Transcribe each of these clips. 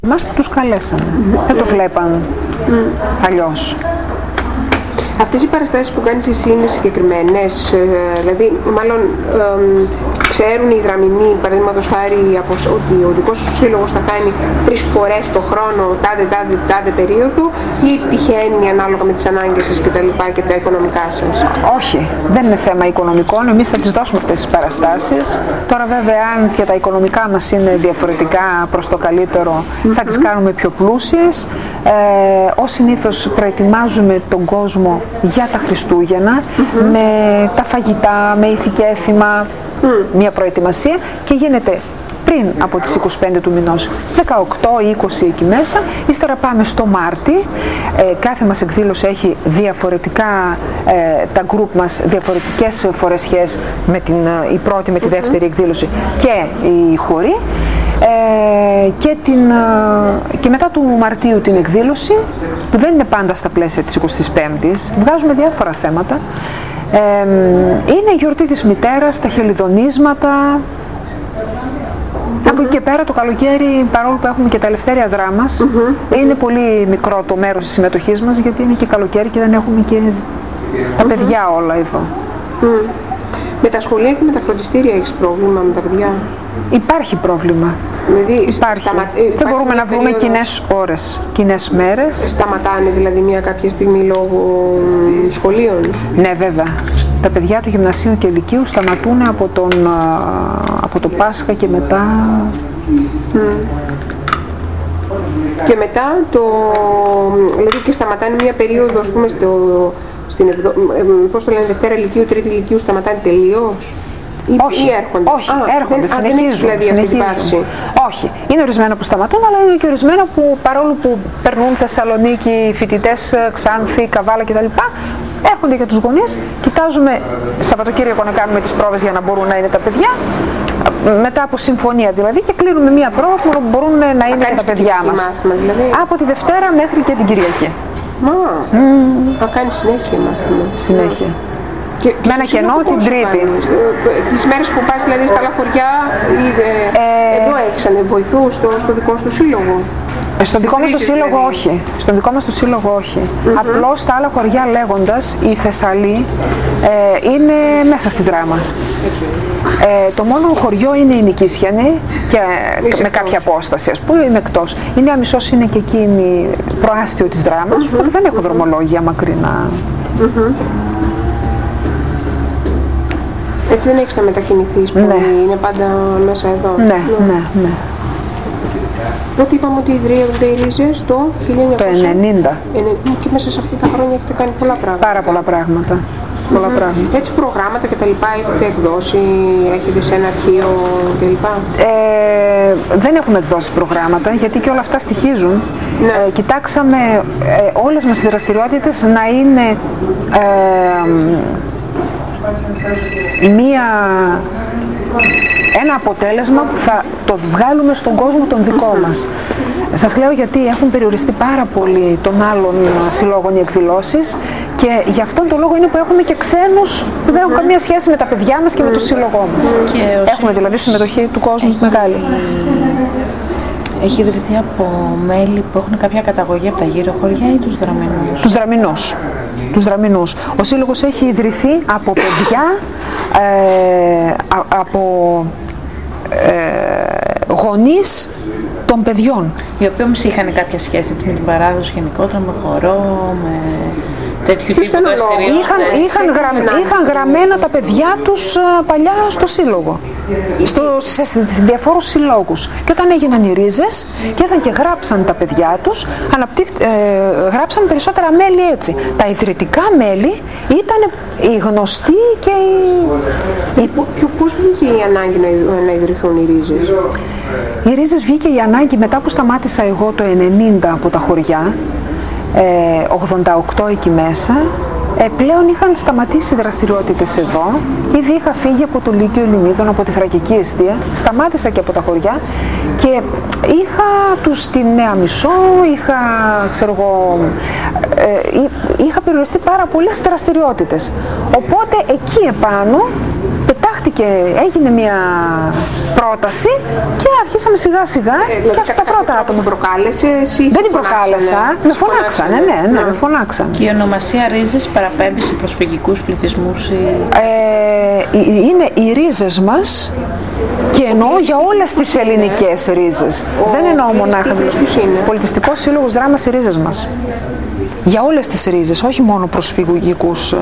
Εμάς που τους καλέσαμε. Δεν το βλέπαν αλλιώς. Αυτές οι παραστάσεις που κάνεις εσύ είναι συγκεκριμένες, δηλαδή μάλλον ξέρουν οι δραμηνοί, παραδείγματος χάρη, ότι ο δικός σου σύλλογος θα κάνει 3 φορές το χρόνο τάδε περίοδο, ή τυχαίνει ανάλογα με τις ανάγκες σας και τα οικονομικά σας? Όχι, δεν είναι θέμα οικονομικών, εμείς θα τις δώσουμε αυτές τις παραστάσεις. Τώρα βέβαια αν και τα οικονομικά μας είναι διαφορετικά προς το καλύτερο, θα τις κάνουμε πιο πλούσιες. Ως συνήθως προετοιμάζουμε τον κόσμο για τα Χριστούγεννα, με τα φαγητά, με ηθικέφημα, μια προετοιμασία, και γίνεται πριν από τις 25 του μηνός, 18 ή 20 εκεί μέσα. Ύστερα πάμε στο Μάρτι, κάθε μας εκδήλωση έχει διαφορετικά, τα γκρουπ μας διαφορετικές φορεσιές, με η πρώτη με τη δεύτερη εκδήλωση και η χορή. Και μετά του Μαρτίου την εκδήλωση, που δεν είναι πάντα στα πλαίσια της 25ης, βγάζουμε διάφορα θέματα. Είναι η γιορτή της μητέρας, τα χελιδονίσματα. Από εκεί και πέρα το καλοκαίρι, παρόλο που έχουμε και τα ελευθέρια δράμας, είναι πολύ μικρό το μέρος της συμμετοχής μας, γιατί είναι και καλοκαίρι και δεν έχουμε και τα παιδιά όλα εδώ. Με τα σχολεία και με τα φροντιστήρια έχεις πρόβλημα με τα παιδιά? Υπάρχει πρόβλημα. Δηλαδή, υπάρχει. Δεν μπορούμε να βρούμε κοινές ώρες, κοινές μέρες. Σταματάνε δηλαδή κάποια στιγμή λόγω σχολείων? Ναι, βέβαια. Τα παιδιά του γυμνασίου και λυκείου σταματούν από το Πάσχα και μετά. Και μετά δηλαδή και σταματάνε μια περίοδο, ας πούμε, πώς το λένε, Δευτέρα Λυκείου, Τρίτη Λυκείου, σταματάνε τελείως? Όχι, έρχονται, συνεχίζουν. Όχι, είναι ορισμένα που σταματούν, αλλά είναι και ορισμένα που, παρόλο που περνούν Θεσσαλονίκη, φοιτητές, Ξάνθη, Καβάλα κτλ., έρχονται για τους γονείς. Κοιτάζουμε Σαββατοκύριακο να κάνουμε τις πρόβες για να μπορούν να είναι τα παιδιά, μετά από συμφωνία δηλαδή, και κλείνουμε μία πρόβα που μπορούν να είναι τα παιδιά μας. Μάθημα, δηλαδή. Από τη Δευτέρα μέχρι και την Κυριακή. Θα κάνει συνέχεια μάθημα. Συνέχεια. Με ένα κενό την Τρίτη. Τις μέρες που πας δηλαδή στα άλλα χωριά, εδώ έχεις βοηθούς στο δικό σου σύλλογο? Στον δικό μας το σύλλογο όχι. Στον δικό μας το σύλλογο όχι. Απλώς στα άλλα χωριά, λέγοντας, η Θεσσαλή είναι μέσα στη Δράμα. Το μόνο χωριό είναι η Νικήσιανη, και με κάποια απόσταση, ας πούμε, είναι εκτός. Η Νέα Μισός είναι και εκείνη προάστιο της Δράμας, που δεν έχω δρομολόγια μακρινά. Έτσι δεν έχεις να μετακινηθείς πολύ, είναι πάντα μέσα εδώ? Ναι. Τότε είπαμε ότι ιδρύονται οι ρίζες το 1990. Και μέσα σε αυτά τα χρόνια έχετε κάνει πολλά πράγματα. Πάρα πολλά πράγματα. Έτσι προγράμματα και τα λοιπά έχετε εκδώσει, έχετε σε ένα αρχείο κλπ? Δεν έχουμε εκδώσει προγράμματα, γιατί και όλα αυτά στοιχίζουν. Κοιτάξαμε όλες μας οι δραστηριότητες να είναι ένα αποτέλεσμα που θα το βγάλουμε στον κόσμο τον δικό μας. Σας λέω γιατί έχουν περιοριστεί πάρα πολύ των άλλων συλλόγων οι εκδηλώσεις, και γι' αυτόν τον λόγο είναι που έχουμε και ξένους που δεν έχουν καμία σχέση με τα παιδιά μας και με το σύλλογό μας. Έχουμε δηλαδή συμμετοχή του κόσμου μεγάλη. Έχει ιδρυθεί από μέλη που έχουν κάποια καταγωγή από τα γύρω χωριά ή τους δραμηνούς? Τους δραμηνούς. Ο σύλλογος έχει ιδρυθεί από παιδιά, από γονείς των παιδιών. Οι οποίοι όμως είχαν κάποια σχέση με την παράδοση γενικότερα, με χορό, με τέτοιου τύπου δραστηριότητες? Είχαν γραμμένα τα παιδιά τους παλιά στο σύλλογο, σε διαφόρους συλλόγους. Και όταν έγιναν οι ρίζες και ήρθαν και γράψαν τα παιδιά τους, γράψαν περισσότερα μέλη έτσι. Τα ιδρυτικά μέλη ήταν οι γνωστοί και Πώς βγήκε η ανάγκη να ιδρυθούν οι ρίζες? Οι ρίζες βγήκε η ανάγκη μετά που σταμάτησα εγώ το 90 από τα χωριά, 88 εκεί μέσα. Πλέον είχαν σταματήσει οι δραστηριότητες εδώ. Ήδη είχα φύγει από το Λύκειο Ελληνίδων, από τη Θρακική Εστία. Σταμάτησα και από τα χωριά και είχα τους στη Νέα Μισό, είχα περιοριστεί πάρα πολλές δραστηριότητες. Οπότε εκεί επάνω Φτιάχτηκε, έγινε μια πρόταση και αρχίσαμε σιγά σιγά και αυτά τα πρώτα άτομα. Προκάλεσε, δεν την προκάλεσα, με φωνάξανε, ναι, με φωνάξανε. Και η ονομασία Ρίζες παραπέμπει σε προσφυγικούς πληθυσμούς? Είναι οι ρίζες μας και εννοώ για όλες τις ελληνικές ρίζες. Δεν εννοώ μονάχα. Πολιτιστικός Σύλλογος Δράμας οι ρίζες μας. Για όλες τις ρίζες, όχι μόνο προσφυγικούς.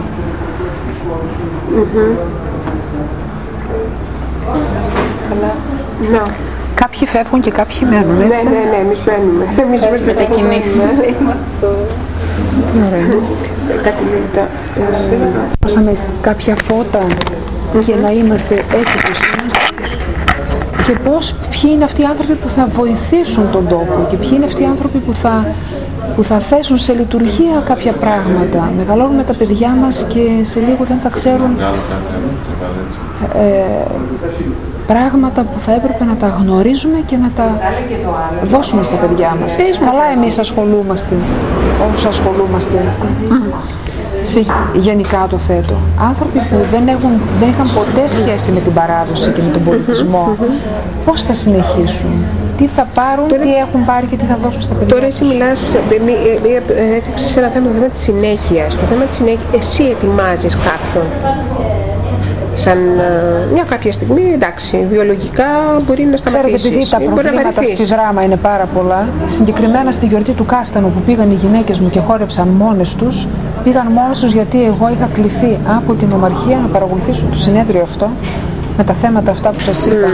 Ναι. Κάποιοι φεύγουν και κάποιοι μένουν, έτσι. Ναι, εμείς μένουμε. Εμείς είμαστε μετακινήσεις. Τι ωραία. Κάτσε λίγο. Δώσαμε κάποια φώτα και να είμαστε έτσι πως είμαστε. Και ποιοι είναι αυτοί οι άνθρωποι που θα βοηθήσουν τον τόπο και ποιοι είναι αυτοί οι άνθρωποι που θα θέσουν σε λειτουργία κάποια πράγματα. Μεγαλώνουμε τα παιδιά μας και σε λίγο δεν θα ξέρουν πράγματα που θα έπρεπε να τα γνωρίζουμε και να τα δώσουμε στα παιδιά μας. Καλά εμείς ασχολούμαστε, όσο ασχολούμαστε. Γενικά το θέτω. Άνθρωποι που δεν είχαν ποτέ σχέση με την παράδοση και με τον πολιτισμό, πώς θα συνεχίσουν, τι θα πάρουν, τι έχουν πάρει και τι θα δώσουν στα παιδιά. Τώρα εσύ μιλάς, έθιξες ένα θέμα, το θέμα της συνέχειας. Το θέμα της συνέχειας, εσύ ετοιμάζεις κάποιον. Σαν μια κάποια στιγμή, εντάξει, βιολογικά μπορεί να σταματήσεις. Ξέρετε, επειδή τα προβλήματα στη Δράμα είναι πάρα πολλά, συγκεκριμένα στη γιορτή του Κάστανου που πήγαν οι γυναίκες μου και χόρεψαν μόνες τους, πήγαν μόνες τους γιατί εγώ είχα κληθεί από την Ομαρχία να παρακολουθήσω το συνέδριο αυτό, με τα θέματα αυτά που σας είπα.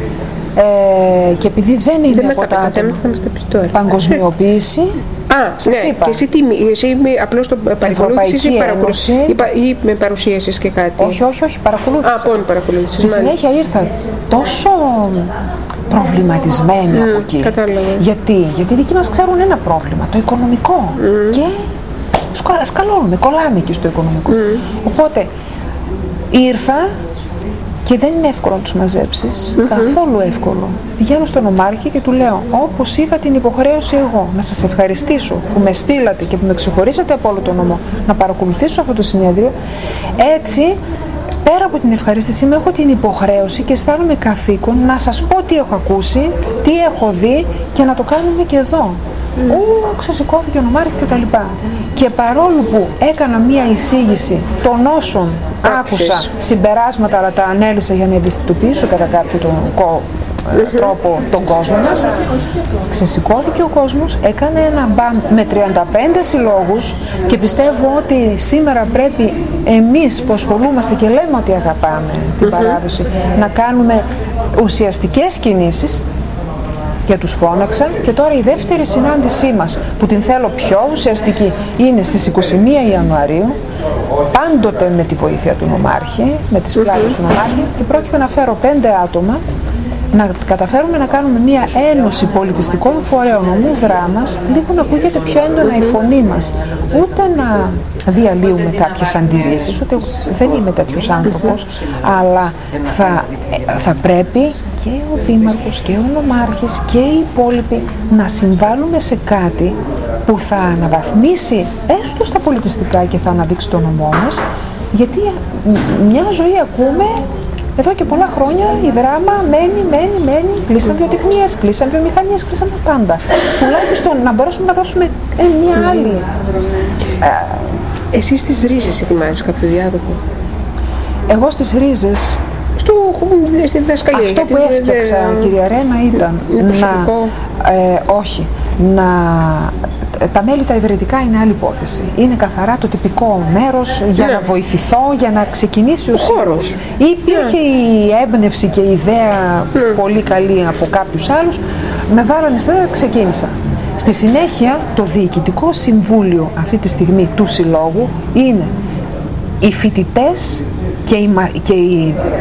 Και επειδή δεν είμαι από τα άτομα παγκοσμιοποίηση, σας είπα. Και εσύ απλώς το παρακολούθησες ή με παρουσίασες και κάτι? Όχι, παρακολούθησα. Στη συνέχεια ήρθα τόσο προβληματισμένη από εκεί. Γιατί οι δικοί μας ξέρουν ένα πρόβλημα, το οικονομικό. Και σκαλώνουμε, κολλάμε εκεί στο οικονομικό. Οπότε ήρθα και δεν είναι εύκολο να τους μαζέψεις, καθόλου εύκολο. Πηγαίνω στον Ομάρχη και του λέω, όπως είχα την υποχρέωση εγώ να σας ευχαριστήσω που με στείλατε και που με ξεχωρίσατε από όλο τον νομό να παρακολουθήσω αυτό το συνέδριο, έτσι πέρα από την ευχαρίστησή μου έχω την υποχρέωση και αισθάνομαι καθήκον να σας πω τι έχω ακούσει, τι έχω δει και να το κάνουμε και εδώ. Ξεσηκώθηκε ο Νομάρχης και τα λοιπά. Και παρόλο που έκανα μία εισήγηση των όσων άκουσα, συμπεράσματα, αλλά τα ανέλησα για να ευαισθητοποιήσω κατά κάποιο τρόπο τον κόσμο μας, ξεσηκώθηκε ο κόσμος, έκανε ένα μπαμ με 35 συλλόγους και πιστεύω ότι σήμερα πρέπει εμείς που ασχολούμαστε και λέμε ότι αγαπάμε την παράδοση να κάνουμε ουσιαστικές κινήσεις. Και τους φώναξαν και τώρα η δεύτερη συνάντησή μας που την θέλω πιο ουσιαστική είναι στις 21 Ιανουαρίου, πάντοτε με τη βοήθεια του Νομάρχη, με τις πλάτες του Νομάρχη, και πρόκειται να φέρω 5 άτομα να καταφέρουμε να κάνουμε μια ένωση πολιτιστικών φορέων ομού Δράμας, λίγο να ακούγεται πιο έντονα η φωνή μας, ούτε να διαλύουμε κάποιες αντιρρήσεις, ούτε δεν είμαι τέτοιος άνθρωπος, αλλά θα πρέπει και ο Δήμαρχος και ο Νομάρχης και οι υπόλοιποι να συμβάλλουμε σε κάτι που θα αναβαθμίσει έστω στα πολιτιστικά και θα αναδείξει το νομό μας, γιατί μια ζωή ακούμε εδώ και πολλά χρόνια η Δράμα μένει, κλείσαν βιοτεχνίες, κλείσαν βιομηχανίες, κλείσαν τα πάντα. Τουλάχιστον να μπορέσουμε να δώσουμε μια άλλη. Εσύ στις ρίζες ετοιμάζεις κάποιο διάδοχο? Εγώ στις ρίζες, στη διδασκαλία. Αυτό που έφτιαξα, κυρία Ρένα, ήταν τα μέλη τα ιδρυτικά είναι άλλη υπόθεση. Είναι καθαρά το τυπικό μέρος για να βοηθηθώ, για να ξεκινήσει ο χώρος. Υπήρχε η έμπνευση και η ιδέα πολύ καλή από κάποιους άλλους. Με βάλανε ξεκίνησα. Στη συνέχεια το Διοικητικό Συμβούλιο αυτή τη στιγμή του Συλλόγου είναι οι φοιτητές και οι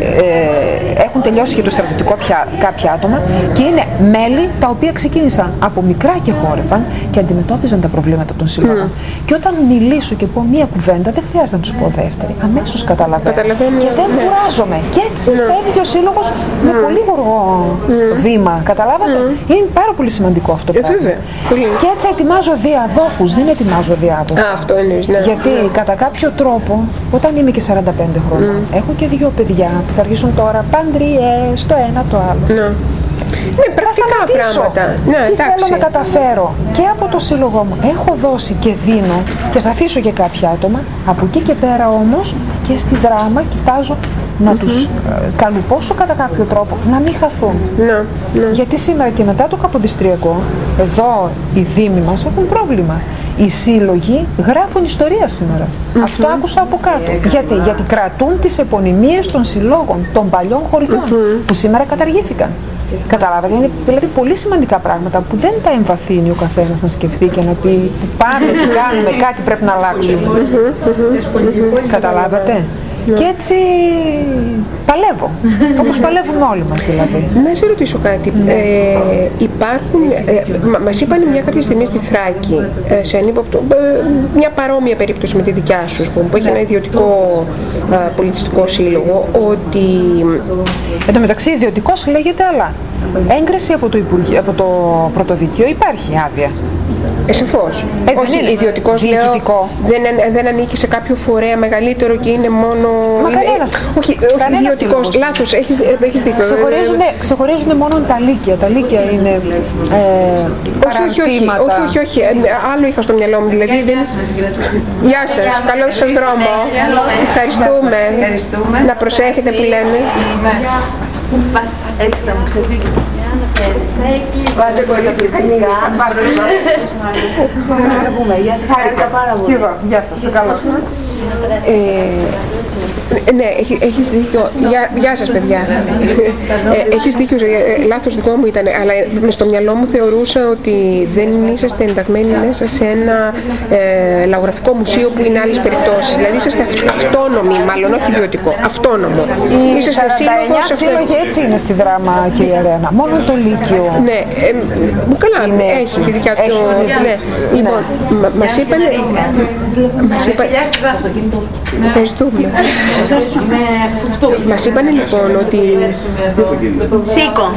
έχουν τελειώσει και το στρατιωτικό κάποια άτομα και είναι μέλη τα οποία ξεκίνησαν από μικρά και χόρευαν και αντιμετώπιζαν τα προβλήματα των συλλόγων. Και όταν μιλήσω και πω μία κουβέντα, δεν χρειάζεται να τους πω δεύτερη. Αμέσως καταλαβαίνω. Και δεν κουράζομαι. Και έτσι φεύγει ο σύλλογος με πολύ γοργό βήμα. Καταλάβατε. Είναι πάρα πολύ σημαντικό αυτό το πράγμα. Και έτσι ετοιμάζω διαδόχους, δεν ετοιμάζω διάδοχους. Αυτό εννοείς, ναι. Γιατί κατά κάποιο τρόπο, όταν είμαι και 45 χρόνια, έχω και 2 παιδιά που θα αρχίσουν τώρα παντριές, το ένα το άλλο. Ναι, πρακτικά πράγματα. Ναι, τι θέλω να καταφέρω και από το σύλλογό μου. Έχω δώσει και δίνω και θα αφήσω και κάποια άτομα. Από εκεί και πέρα όμως και στη δράμα κοιτάζω να τους καλουπώσω κατά κάποιο τρόπο, να μην χαθούν. Γιατί σήμερα και μετά το Καποδιστριακό, εδώ οι δήμοι μας έχουν πρόβλημα. Οι σύλλογοι γράφουν ιστορία σήμερα. Αυτό άκουσα από κάτω. Γιατί κρατούν τις επωνυμίες των συλλόγων, των παλιών χωριών, που σήμερα καταργήθηκαν. Καταλάβατε, είναι δηλαδή πολύ σημαντικά πράγματα που δεν τα εμβαθύνει ο καθένας να σκεφτεί και να πει πάμε, τι κάνουμε, κάτι πρέπει να αλλάξουμε. Καταλάβατε. Και έτσι παλεύω, όπως παλεύουμε όλοι μας δηλαδή. Να σε ρωτήσω κάτι. Υπάρχουν, μας είπαν μια κάποια στιγμή στη Θράκη, σε ανύποπτο, μια παρόμοια περίπτωση με τη δικιά σου, που έχει ένα ιδιωτικό πολιτιστικό σύλλογο, ότι... Εν τω μεταξύ ιδιωτικός λέγεται, αλλά έγκριση από το Πρωτοδικείο υπάρχει άδεια. Σαφώς. Όχι, ιδιωτικός λέω, δεν ανήκει σε κάποιο φορέα μεγαλύτερο και είναι μόνο... Μα κανένας. Όχι, ιδιωτικός, λάθος, έχεις δίκιο. Ξεχωρίζουν μόνο τα λύκεια. Τα λύκεια είναι παραρτήματα. Όχι, άλλο είχα στο μυαλό μου, δηλαδή δεν... Γεια σας, καλό σας δρόμο. Ευχαριστούμε. Να προσέχετε που λένε. Έτσι θα μου ξεδίκει. Βάζε πολύ πιθανικά. Γεια σας, χάρηκα πάρα πολύ. Και εγώ, γεια σας, το καλό. Ναι, έχεις δίκιο. Γεια σας, παιδιά. Έχεις δίκιο, λάθος δικό μου ήταν, αλλά στο μυαλό μου θεωρούσα ότι δεν είσαστε ενταγμένοι μέσα σε ένα λαογραφικό μουσείο που είναι άλλες περιπτώσεις. Δηλαδή είσαστε αυτόνομοι, μάλλον όχι ιδιωτικό, αυτόνομο. Οι 49 σύλλογοι έτσι είναι στη δράμα, κυρία Ρένα. Μόνο το Λύκειο. Ναι, καλά, έχει τη δικιά του. Λοιπόν, μας είπαν. Ευχαριστούμε. Μας είπανε λοιπόν ότι... Σήκω.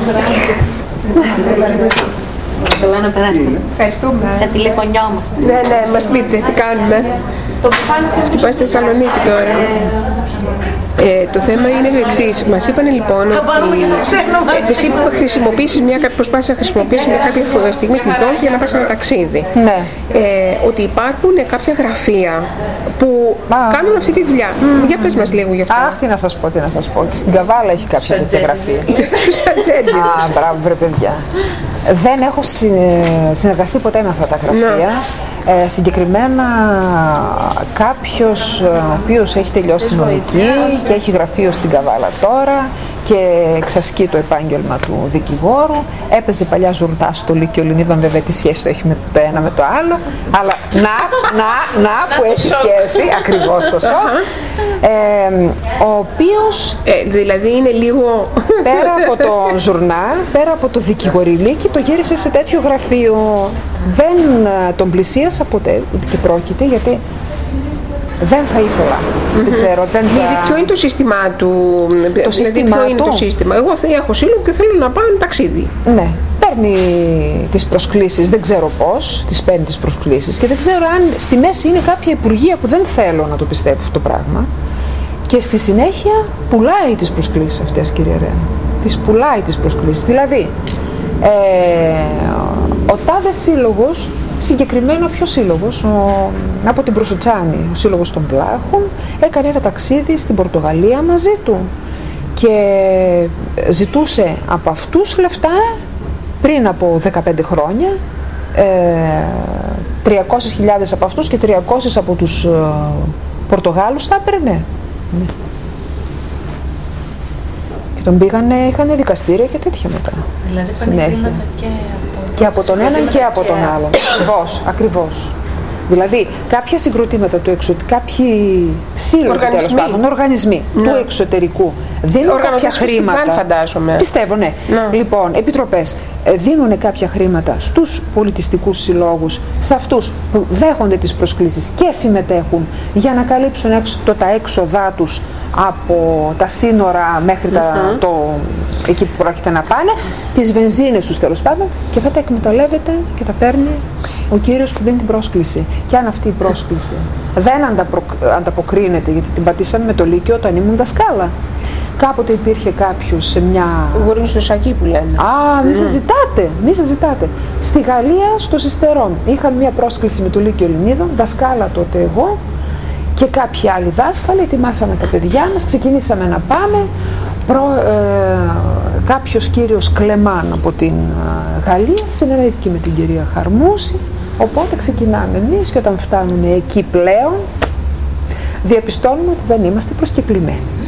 Καλά να περάσετε. Ευχαριστούμε. Θα τηλεφωνιόμαστε. Ναι, μας πείτε τι κάνουμε. Χτυπάει στη Θεσσαλονίκη τώρα. Το θέμα είναι το εξής. Μας είπανε λοιπόν ότι εσύ προσπάθησες να χρησιμοποιήσεις μια κάποια στιγμή την δόχη για να πας ένα ταξίδι. Ναι. Ότι υπάρχουν κάποια γραφεία που κάνουν αυτή τη δουλειά. Για πες μας λίγο γι' αυτό. Αχ, τι να σας πω. Και στην Καβάλα έχει κάποια τέτοια γραφεία. Στους Ατζέντες. Μπράβο, βρε παιδιά. Δεν έχω συνεργαστεί ποτέ με αυτά τα γραφεία. Συγκεκριμένα κάποιος ο οποίος έχει τελειώσει νομική και έχει γραφείο στην Καβάλα τώρα και εξασκεί το επάγγελμα του δικηγόρου, έπαιζε παλιά ζουρτά στο Λύκειο Λινίδων, βέβαια τι σχέση το έχει με το ένα με το άλλο, αλλά να που έχει σχέση, ακριβώς το σοκ, ο οποίος δηλαδή είναι λίγο πέρα από το ζουρνά, πέρα από το δικηγοριλίκι, το γύρισε σε τέτοιο γραφείο. Δεν τον πλησίασα ποτέ, ούτε και πρόκειται, γιατί δεν θα ήθελα. Δεν ξέρω, ποιο είναι το σύστημά του, το σύστημά ποιο είναι το σύστημα. Εγώ έχω σύλλογο και θέλω να πάω ένα ταξίδι. Ναι, παίρνει τις προσκλήσεις, δεν ξέρω πώς, τις παίρνει τις προσκλήσεις και δεν ξέρω αν στη μέση είναι κάποια υπουργεία που δεν θέλω να το πιστεύω αυτό το πράγμα και στη συνέχεια πουλάει τις προσκλήσεις αυτές, κύριε Ρένα. Τις πουλάει τις προσκλήσεις, δηλαδή ο τάδε σύλλογος, συγκεκριμένα ποιο σύλλογος, από την Προσοτσάνη, ο σύλλογος των Βλάχων, έκανε ένα ταξίδι στην Πορτογαλία μαζί του και ζητούσε από αυτούς λεφτά πριν από 15 χρόνια, 300.000 από αυτούς και 300 από τους Πορτογάλους θα έπαιρνε. Ναι. Και τον πήγανε, είχαν δικαστήρια και τέτοια μετά. Δηλαδή συνέχεια. Και από τον έναν και από τον άλλον. Ακριβώς. Δηλαδή, κάποια συγκροτήματα του εξωτερικού, κάποιοι σύλλογοι τέλος πάντων, οργανισμοί του εξωτερικού δίνουν κάποια χρήματα. Φαντάζομαι. Πιστεύω, ναι. Λοιπόν, επιτροπές δίνουν κάποια χρήματα στους πολιτιστικούς συλλόγους, σε αυτούς που δέχονται τις προσκλήσεις και συμμετέχουν για να καλύψουν τα έξοδά τους από τα σύνορα μέχρι εκεί που πρόκειται να πάνε, τις βενζίνες τους τέλος πάντων, και αυτά τα εκμεταλλεύεται και τα παίρνει ο κύριος που δίνει την πρόσκληση. Και αν αυτή η πρόσκληση δεν ανταποκρίνεται, γιατί την πατήσαμε με το Λύκειο όταν ήμουν δασκάλα. Κάποτε υπήρχε κάποιος σε μια... Γουρίνι στο σακί που λένε. Μη συζητάτε. Στη Γαλλία, στο Σιστερών, είχαν μια πρόσκληση με το Λύκειο Ελληνίδων, δασκάλα τότε εγώ και κάποιοι άλλοι δάσκαλοι, ετοιμάσαμε τα παιδιά μας, ξεκινήσαμε να πάμε. Κάποιος κύριος Κλεμάν από την Γαλλία συνεννοήθηκε με την κυρία Χαρμούση, οπότε ξεκινάμε εμείς και όταν φτάνουμε εκεί πλέον διαπιστώνουμε ότι δεν είμαστε προσκεκλημένοι.